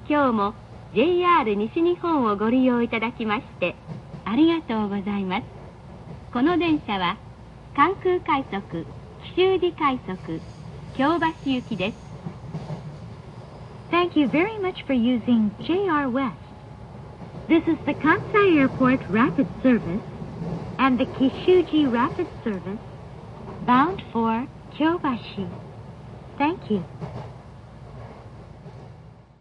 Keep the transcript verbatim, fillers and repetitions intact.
今日も ジェイアール 西日本をご利用いただきましてありがとうございます。この電車は関空快速、紀州路快速、京橋行きです。 Thank you very much for using J R West. This is the Kansai Airport Rapid Service and the Kishuji Rapid Service bound for Kyobashi. Thank you.